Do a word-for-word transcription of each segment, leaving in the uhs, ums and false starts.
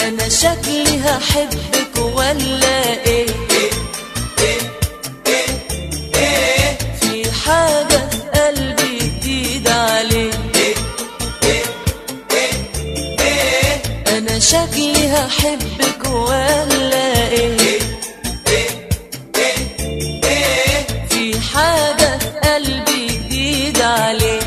انا شكلي هحبك ولا ايه؟ في حاجة في قلبي جديد عليك. انا شكلي هحبك ولا ايه؟ في حاجة في قلبي جديد عليك.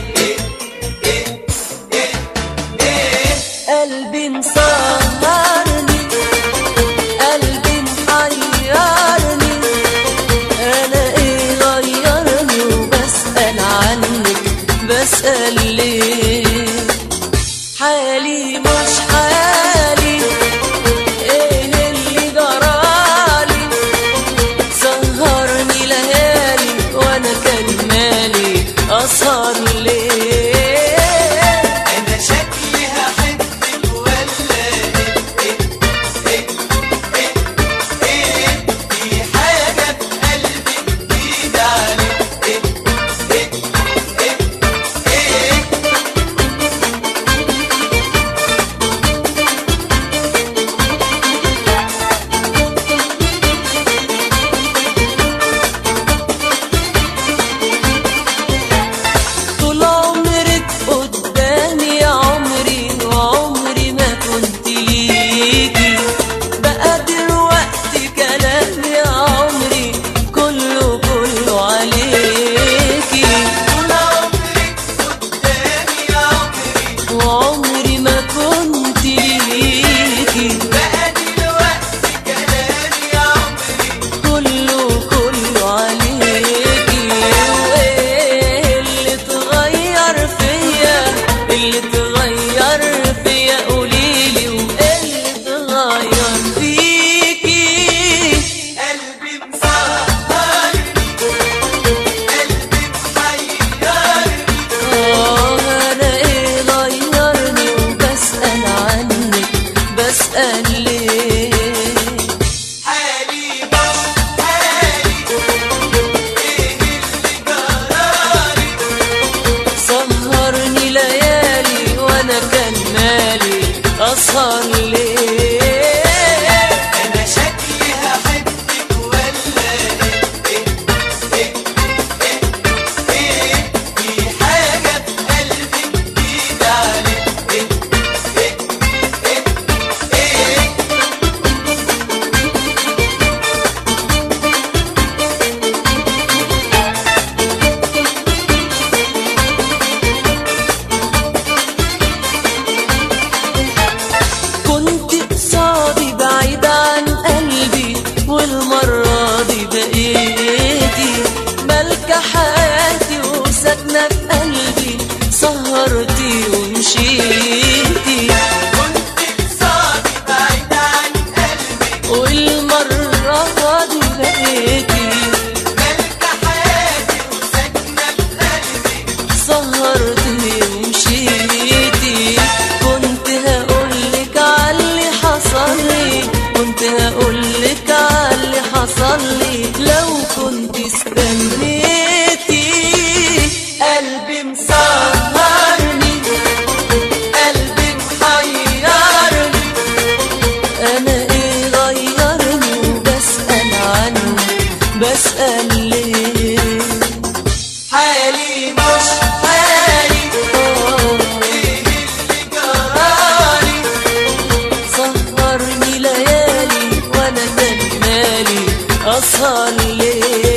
قلبي مسهرني، قلبي محيرني، انا ايه غيرني وبسأل عنك، بسأل ليه؟ حالي مش حالي، ايه اللي جرالي؟ سهرني ليالي وانا كان مالي اسهر ليه؟ وعمري ما كنت ليكي، بقى دلوقتي كلامي يا عمري كله كله عليكي. وايه اللي اتغير فيا، اللي اتغير فيا قوليلي، وايه اللي اتغير فيكي؟ قلبي مسهرني، قلبي محيرني، اه انا ايه غيرني وبسأل عنك، بسأل ليه؟ حالي مش حالي، ايه اللي جرالي؟ سهرني ليالي وانا كان مالي اسهر ليه؟ انا شكلي هحبك ولا ايه؟ ايه ايه ايه في حاجة في قلبي جديد عليك. ايه ايه ايه ايه كنت قصادي بعيد عن قلبي، والمرة دي بقيتي ملكة حياتي وساكنة في قلبي، سهرتي ومشيتي. كنت قصادي بعيد عن قلبي، والمرة دي بقيتي ملكة حياتي وساكنة في قلبي، سهرتي ومشيتي. كنت هقولك عاللي حصل لي، كنت هقولك عاللي حصل لي لو كنت استنيتي. قلبي مسهرني، قلبي محيرني، انا ايه غيرني وبسأل عنك، بسأل ليه؟ حالي مش حالي، اه ايه اللي جرالي؟ سهرني ليالي وانا كان مالي اسهر ليه؟